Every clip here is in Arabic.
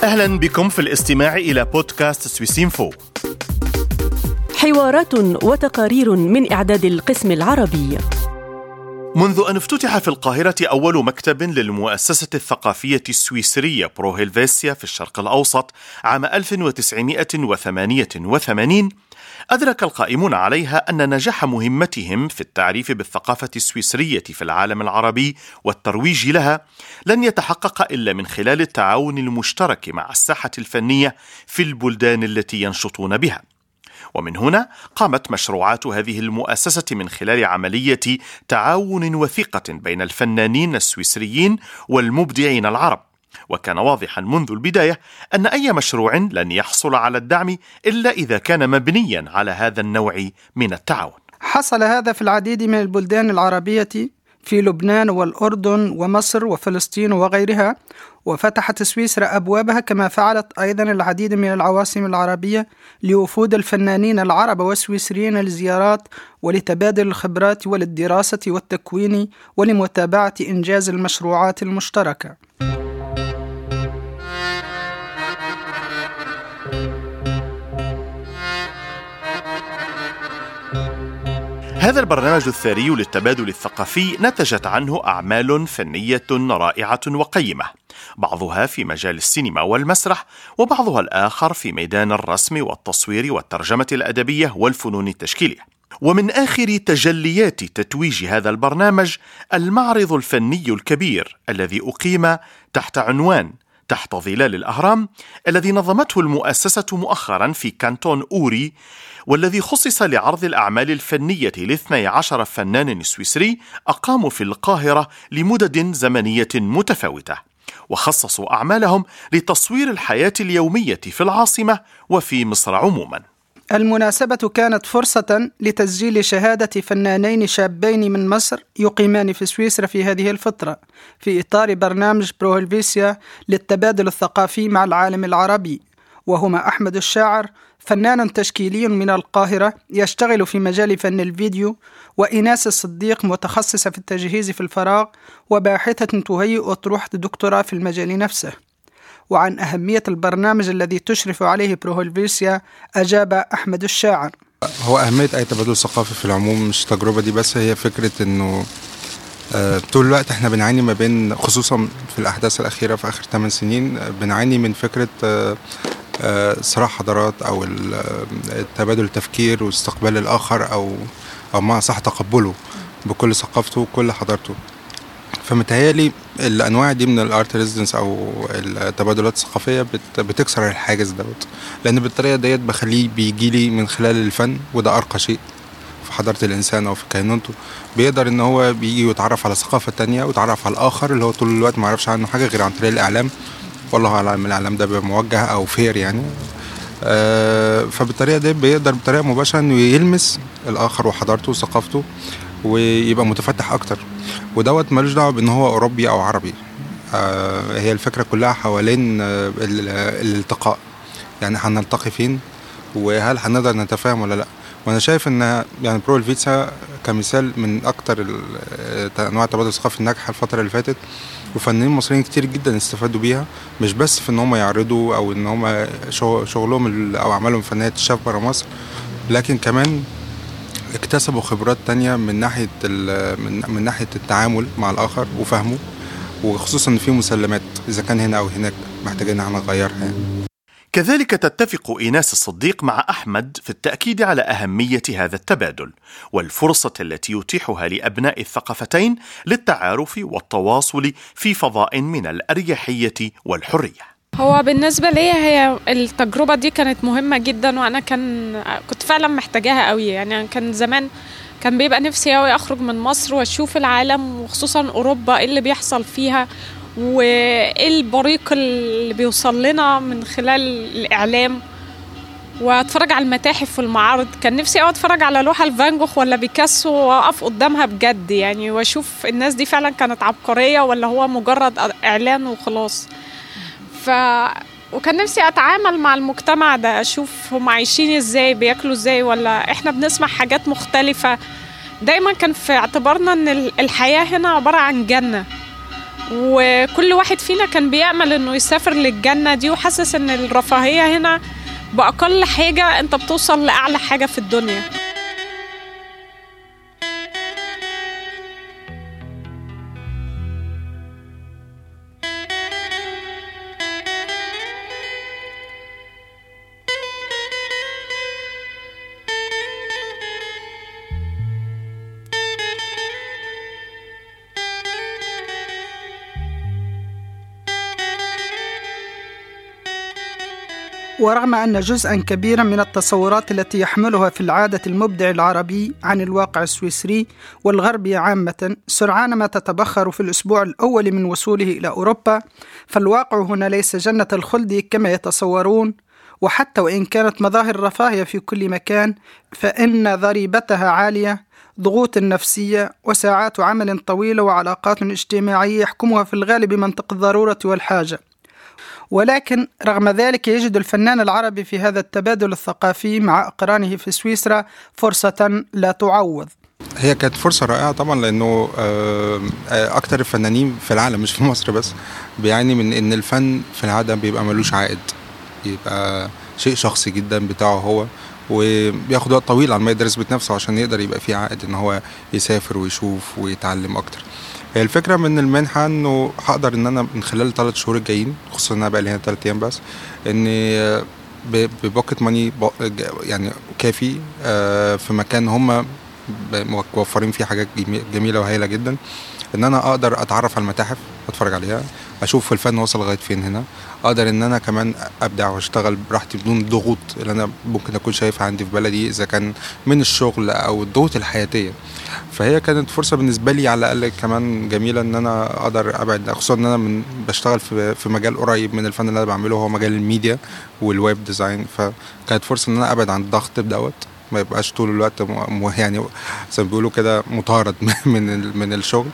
أهلا بكم في الاستماع إلى بودكاست سويسينفو. حوارات وتقارير من إعداد القسم العربي. منذ أن افتتح في القاهرة أول مكتب للمؤسسة الثقافية السويسرية برو هيلفيسيا في الشرق الأوسط عام 1988، أدرك القائمون عليها أن نجاح مهمتهم في التعريف بالثقافة السويسرية في العالم العربي والترويج لها لن يتحقق إلا من خلال التعاون المشترك مع الساحة الفنية في البلدان التي ينشطون بها. ومن هنا قامت مشروعات هذه المؤسسة من خلال عملية تعاون وثيقة بين الفنانين السويسريين والمبدعين العرب. وكان واضحا منذ البداية أن أي مشروع لن يحصل على الدعم إلا إذا كان مبنيا على هذا النوع من التعاون. حصل هذا في العديد من البلدان العربية في لبنان والأردن ومصر وفلسطين وغيرها، وفتحت سويسرا أبوابها كما فعلت أيضا العديد من العواصم العربية لوفود الفنانين العرب والسويسريين للزيارات ولتبادل الخبرات وللدراسة والتكوين ولمتابعة إنجاز المشروعات المشتركة. هذا البرنامج الثري للتبادل الثقافي نتجت عنه أعمال فنية رائعة وقيمة، بعضها في مجال السينما والمسرح، وبعضها الآخر في ميدان الرسم والتصوير والترجمة الأدبية والفنون التشكيلية. ومن آخر تجليات تتويج هذا البرنامج المعرض الفني الكبير الذي أقيم تحت عنوان تحت ظلال الأهرام، الذي نظمته المؤسسة مؤخرا في كانتون أوري، والذي خصص لعرض الأعمال الفنية ل12 فنان سويسري أقاموا في القاهرة لمدد زمنية متفاوتة، وخصصوا أعمالهم لتصوير الحياة اليومية في العاصمة وفي مصر عموما. المناسبة كانت فرصة لتسجيل شهادة فنانين شابين من مصر يقيمان في سويسرا في هذه الفترة في إطار برنامج برو هيلفيسيا للتبادل الثقافي مع العالم العربي، وهما أحمد الشاعر فنان تشكيلي من القاهرة يشتغل في مجال فن الفيديو، وإيناس الصديق متخصصة في التجهيز في الفراغ وباحثة تهيئ أطروحة دكتوراه في المجال نفسه. وعن أهمية البرنامج الذي تشرف عليه برو هيلفيسيا أجاب أحمد الشاعر: هو أهمية أي تبادل ثقافي في العموم، مش تجربة دي بس، هي فكرة أنه طول الوقت احنا بنعاني ما بين، خصوصا في الأحداث الأخيرة في آخر 8 سنين، بنعاني من فكرة صراع حضارات أو تبادل التفكير واستقبال الآخر أو ما صح تقبله بكل ثقافته وكل حضارته. فمتهيألي الأنواع دي من الارت ريزيدنس أو التبادلات الثقافية بتكسر الحاجز دوت، لأن بالطريقة ديت بخليه بيجيلي من خلال الفن، وده أرقى شيء في حضارة الإنسان أو في كينونته، بيقدر إن هو بيجي ويتعرف على ثقافة تانية ويتعرف على الآخر اللي هو طول الوقت ما يعرفش عنه حاجة غير عن طريق الإعلام، والله أعلم الإعلام ده بموجه أو فير يعني. فبالطريقة دي بيقدر بطريقة مباشرة إنه يلمس الآخر وحضارته وثقافته ويبقى متفتح أكتر، ودوت ملوش دعوة بأنه هو أوروبي أو عربي. هي الفكرة كلها حوالين الالتقاء، يعني هنلتقي فين وهل هنقدر نتفاهم ولا لأ. وأنا شايف إن يعني برو هيلفيسيا كمثال من أكتر أنواع التبادل الثقافي الناجحة الفترة اللي فاتت، وفنانين مصريين كتير جدا استفادوا بيها، مش بس في إن هم يعرضوا أو إن هم شغلهم أو أعمالهم الفنية تتشاف برا مصر، لكن كمان اكتسبوا خبرات تانية من ناحية التعامل مع الآخر وفهمه، وخصوصا إن في مسلمات إذا كان هنا أو هناك محتاجين إن نغيرها يعني. كذلك تتفق إيناس الصديق مع أحمد في التأكيد على أهمية هذا التبادل والفرصة التي يتيحها لأبناء الثقافتين للتعارف والتواصل في فضاء من الأريحية والحرية. هو بالنسبة لي هي التجربة دي كانت مهمة جدا، وأنا كنت فعلا محتاجاها قوي. يعني كان زمان كان بيبقى نفسي قوي أخرج من مصر وأشوف العالم، وخصوصا أوروبا، إيه اللي بيحصل فيها وإيه البريق اللي بيوصل لنا من خلال الإعلام، وأتفرج على المتاحف والمعارض. كان نفسي قوي أتفرج على لوحة الفان جوخ ولا بيكاسو وأقف قدامها بجد يعني، وأشوف الناس دي فعلا كانت عبقرية ولا هو مجرد إعلان وخلاص. وكان نفسي أتعامل مع المجتمع ده، أشوف هم عايشين إزاي، بيأكلوا إزاي، ولا إحنا بنسمع حاجات مختلفة. دايما كان في اعتبارنا أن الحياة هنا عبارة عن جنة، وكل واحد فينا كان بيأمل إنه يسافر للجنة دي، وحاسس إن الرفاهية هنا بأقل حاجة أنت بتوصل لأعلى حاجة في الدنيا. ورغم أن جزءاً كبيراً من التصورات التي يحملها في العادة المبدع العربي عن الواقع السويسري والغربي عامة سرعان ما تتبخر في الأسبوع الأول من وصوله إلى أوروبا، فالواقع هنا ليس جنة الخلد كما يتصورون، وحتى وإن كانت مظاهر الرفاهية في كل مكان فإن ضريبتها عالية، ضغوط نفسية وساعات عمل طويلة وعلاقات اجتماعية يحكمها في الغالب منطق الضرورة والحاجة. ولكن رغم ذلك يجد الفنان العربي في هذا التبادل الثقافي مع أقرانه في سويسرا فرصة لا تعوض. هي كانت فرصة رائعة طبعا، لأنه أكتر الفنانين في العالم مش في مصر بس بيعاني من أن الفن في العادة بيبقى ملوش عائد، بيبقى شيء شخصي جدا بتاعه هو، وبياخد وقت طويل على ما يقدر يثبت نفسه عشان يقدر يبقى فيه عائد ان هو يسافر ويشوف ويتعلم اكتر. هي الفكره من المنحه انه هقدر ان انا من خلال 3 شهور الجايين، خصوصا ان انا بقى لي هنا 3 ايام بس، اني ببوكت ماني يعني كافي في مكان هم موفرين فيه حاجات جميله وهائله جدا، ان انا اقدر اتعرف على المتاحف، اتفرج عليها، اشوف الفن وصل لغايه فين هنا، اقدر ان انا كمان ابدع واشتغل براحتي بدون الضغوط اللي انا ممكن اكون شايفها عندي في بلدي، اذا كان من الشغل او الضغوط الحياتيه. فهي كانت فرصه بالنسبه لي على الاقل كمان جميله ان انا اقدر ابعد، خصوصا ان انا بشتغل في مجال قريب من الفن اللي انا بعمله، هو مجال الميديا والويب ديزاين، فكانت فرصه ان انا ابعد عن الضغط دوت، ما يبقاش طول الوقت يعني زي ما بيقولوا كده مطارد من الشغل،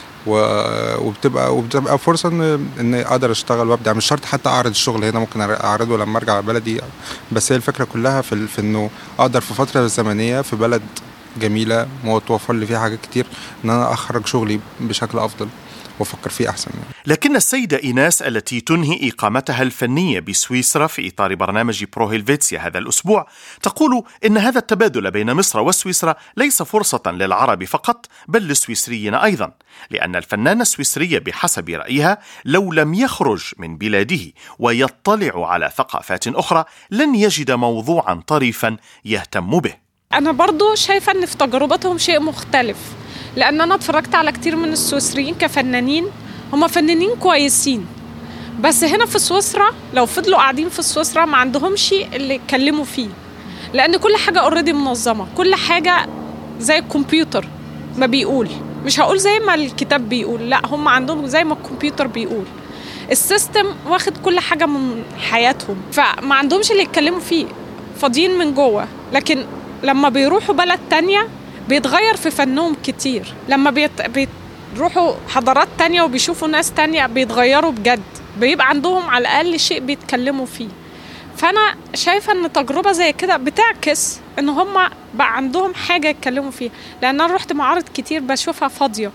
وبتبقى فرصه ان اقدر اشتغل وابدع. مش شرط حتى اعرض الشغل هنا، ممكن اعرضه لما ارجع بلدي، بس هي الفكره كلها في انه اقدر في فتره زمنيه في بلد جميله متوفر لي فيها حاجات كتير ان انا اخرج شغلي بشكل افضل وافكر فيه احسن يعني. لكن السيدة إيناس التي تنهي إقامتها الفنية بسويسرا في إطار برنامج برو هيلفيتسيا هذا الأسبوع تقول إن هذا التبادل بين مصر وسويسرا ليس فرصة للعرب فقط بل للسويسريين أيضا، لأن الفنان السويسري بحسب رأيها لو لم يخرج من بلاده ويطلع على ثقافات أخرى لن يجد موضوعا طريفا يهتم به. أنا برضو شايفة أن في تجربتهم شيء مختلف، لأن أنا اتفرجت على كتير من السويسريين كفنانين، هم فنانين كويسين، بس هنا في سويسرا لو فضلوا قاعدين في سويسرا ما عندهمش اللي يتكلموا فيه، لأن كل حاجة اوريدي منظمة، كل حاجة زي الكمبيوتر ما بيقول، مش هقول زي ما الكتاب بيقول، لا هم عندهم زي ما الكمبيوتر بيقول، السيستم واخد كل حاجة من حياتهم، فما عندهمش اللي يتكلموا فيه، فاضيين من جوه. لكن لما بيروحوا بلد تانية بيتغير في فنهم كتير، لما بيروحوا حضارات تانية وبيشوفوا ناس تانية بيتغيروا بجد، بيبقى عندهم على الأقل شيء بيتكلموا فيه. فأنا شايفة أن تجربة زي كده بتعكس أن هم بقى عندهم حاجة يتكلموا فيها، لأن أنا رحت معارض كتير بشوفها فاضية،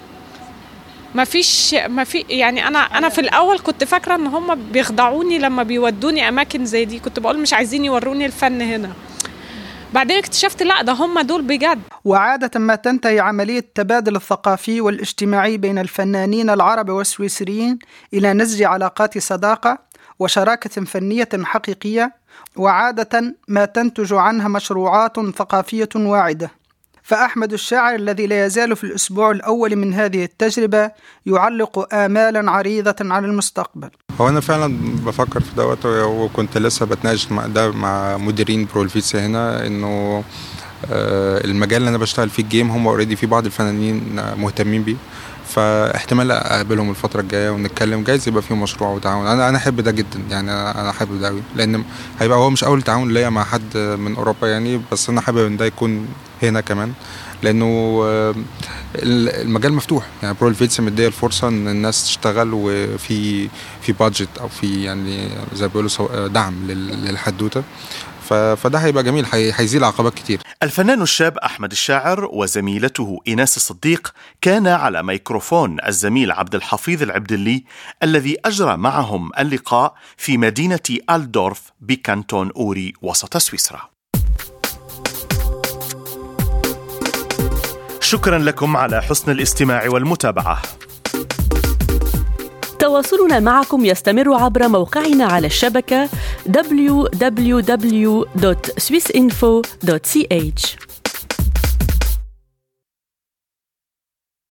ما في يعني أنا في الأول كنت فاكرة أن هم بيخدعوني لما بيودوني أماكن زي دي، كنت بقول مش عايزين يوروني الفن هنا، بعدين اكتشفت لا ده هم دول بجد. وعادة ما تنتهي عملية التبادل الثقافي والاجتماعي بين الفنانين العرب والسويسريين إلى نسج علاقات صداقة وشراكة فنية حقيقية، وعادة ما تنتج عنها مشروعات ثقافية واعدة. فأحمد الشاعر الذي لا يزال في الأسبوع الأول من هذه التجربة يعلق آمالا عريضة على المستقبل. هو أنا فعلا بفكر في دوت، وكنت لسه بتناقش مع مديرين برو هيلفيتسيا هنا إنه المجال اللي أنا بشتغل فيه الجيم هم اوريدي في بعض الفنانين مهتمين بيه، فاحتمال اقابلهم الفتره الجايه ونتكلم، جايز يبقى فيه مشروع وتعاون. انا احب ده جدا يعني، انا احب ده قوي، لان هيبقى هو مش اول تعاون ليا مع حد من اوروبا يعني، بس انا حابب ان ده يكون هنا كمان، لانه المجال مفتوح. يعني برو هلفيتسيا مديه الفرصه ان الناس تشتغل، وفي بادجت او في يعني زي ما بيقولوا دعم للحدوته، فده هيبقى جميل، هيزيل عقبات كتير. الفنان الشاب أحمد الشاعر وزميلته إيناس الصديق كان على ميكروفون الزميل عبد الحفيظ العبدلي الذي أجرى معهم اللقاء في مدينة ألدورف بكانتون أوري وسط سويسرا. شكرا لكم على حسن الاستماع والمتابعة. تواصلنا معكم يستمر عبر موقعنا على الشبكة www.swissinfo.ch.